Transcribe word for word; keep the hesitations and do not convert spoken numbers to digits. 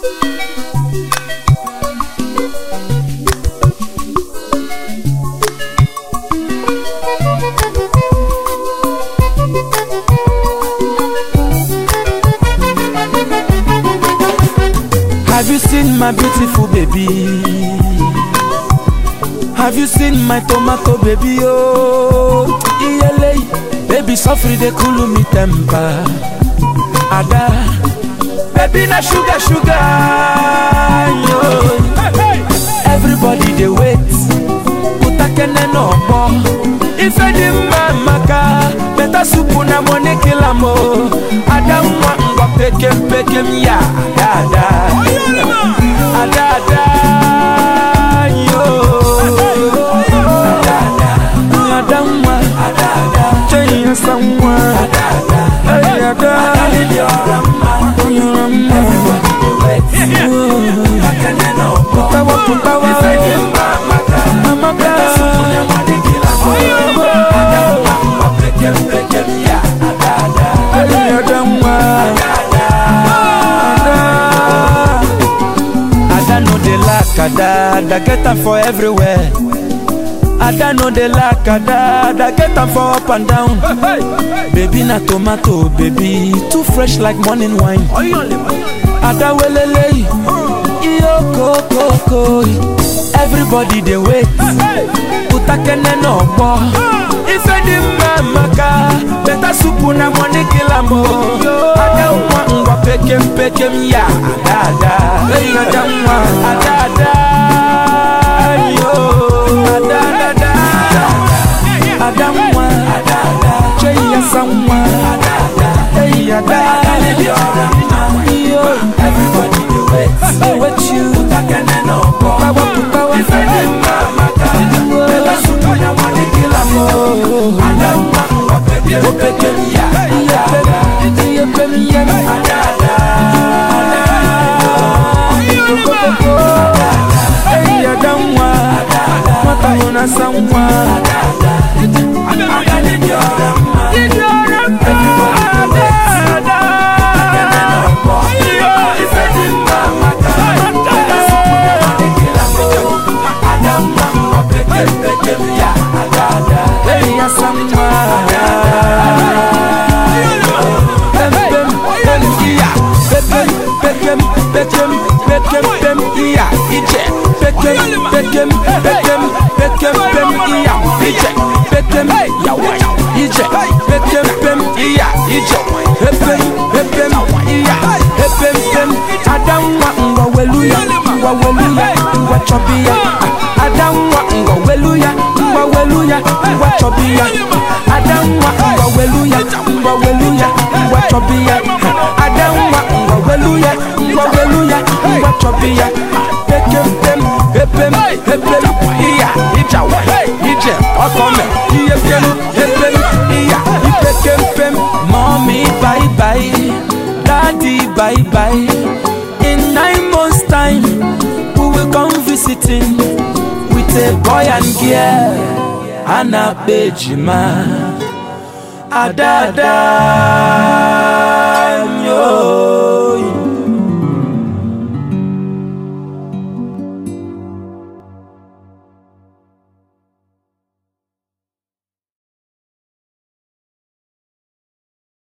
Have you seen my beautiful baby? Have you seen my tomato baby? Oh, iyele, baby suffer they cool me temper. Ada, baby na sugar sugar. Yo, everybody they wait. Utakene no bo. If any maka, better soup na money kill amo. Ada mwa ngwa pekem pekem ya. Ada, ada, ada, yo. Ada, ada, ada mwa. Ada, ada, chenya samwa. Ada, ada, ada, ada, yorama, yorama. Everybody do it. Utakene no bo. Putawa, putawa. If any maka, maka. Ada, da get them for everywhere. Ada know they like Ada, da get them for up and down. Baby na tomato, baby too fresh like morning wine. Ada welele, iyo koko koko. Everybody they wait. Utakene no bo. If any maka, better soup na money kill amo. Ada mwa ngwa pekem pekem ya. Ada, ada, ada, ada, ada, yo. Ada, ada, ada, mwa. Ada, ada, chenya samwa. Ada, ada, ada, ada, yo. Everybody do it. I want you. Utakene no bo. Putawa, putawa. If any maka, better soup na money kill amo. Ada mwa ngwa pekem pekem ya. Ada, ada, ada, ada. Hey, Adamwa, what I wanna someone. Bekem, bekem, bekem, bem, iya, ije, bekem, yawa, ije, bekem, bem, iya, ije, hepem, hepem, iya, hepem, bem, adamwa ngwa weluya, ngwa weluya, ngwa chobiya, adamwa ngwa weluya, ngwa weluya, ngwa chobiya, adamwa ngwa weluya, ngwa weluya, ngwa chobiya, adamwa ngwa weluya, ngwa weluya, ngwa chobiya, bekem, bem, hepem, hepem, iya, ijawa, ije, okome, iyepem, hepem, iya, ipekem, pem. Mommy, bye bye, daddy, bye bye. In nine months' time, we will come visiting with a boy and girl, and a bejima, adada.